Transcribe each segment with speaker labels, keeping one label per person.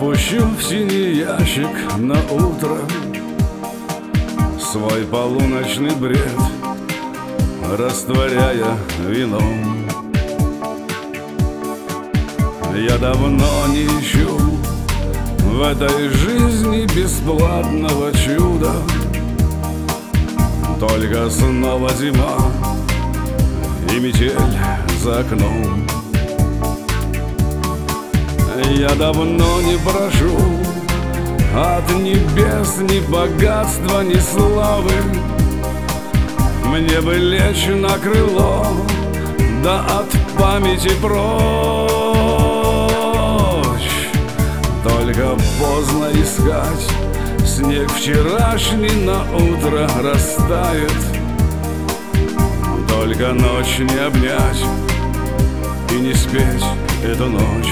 Speaker 1: Опущу в синий ящик на утро свой полуночный бред, растворяя вином. Я давно не ищу в этой жизни бесплатного чуда, только снова зима и метель за окном. Я давно не прошу от небес ни богатства, ни славы. Мне бы лечь на крыло, да от памяти прочь. Только поздно искать, снег вчерашний на утро растает. Только ночь не обнять и не спеть эту ночь.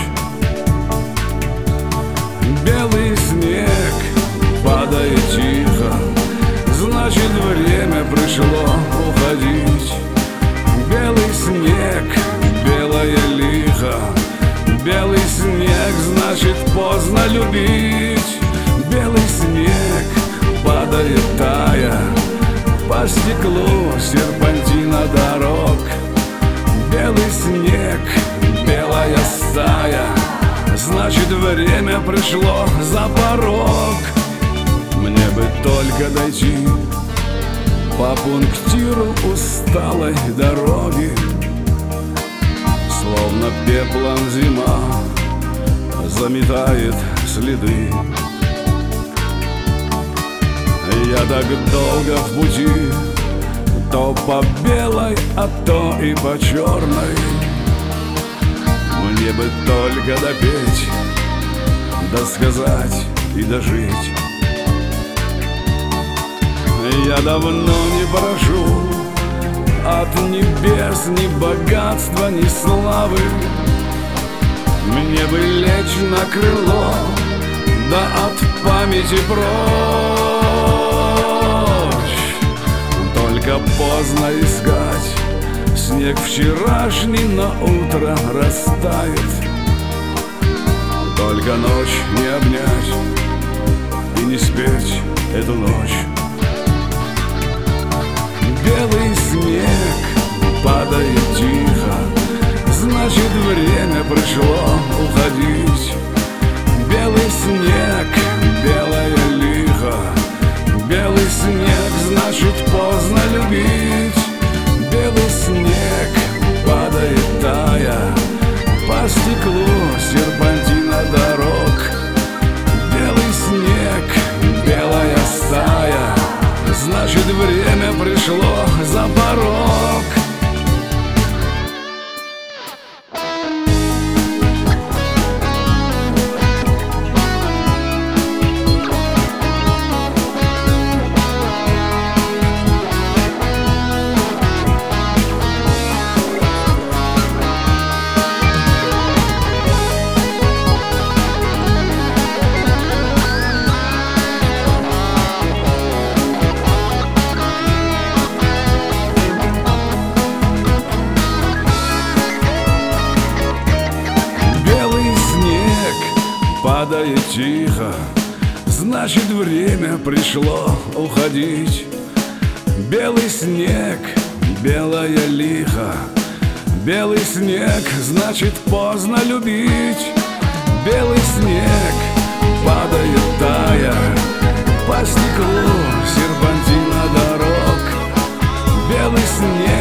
Speaker 1: Белый снег падает тихо, значит, время пришло уходить. Белый снег, белая лихо, белый снег, значит, поздно любить. Белый снег падает тая по стеклу серпантина дорог. Белый снег, белая стая, значит, время пришло за порог. Мне бы только дойти по пунктиру усталой дороги, словно пеплом зима заметает следы. Я так долго в пути, то по белой, а то и по черной. Мне бы только допеть, досказать и дожить. Я давно не прошу от небес ни богатства, ни славы. Мне бы лечь на крыло, да от памяти прочь. Только поздно искать, снег вчерашний на утро растает. Только ночь не обнять и не спеть эту ночь. Белый снег падает тихо, значит, время пришло уходить. Белый снег, белая лихо, белый снег, значит, поздно любить. Белый снег падает тая по стеклу серпантина дорог. Белый снег, белая стая, значит, время пришло за порог. Падает тихо, значит, время пришло уходить. Белый снег, белая лихо, белый снег, значит, поздно любить. Белый снег падает тая по стеклу серпантина дорог. Белый снег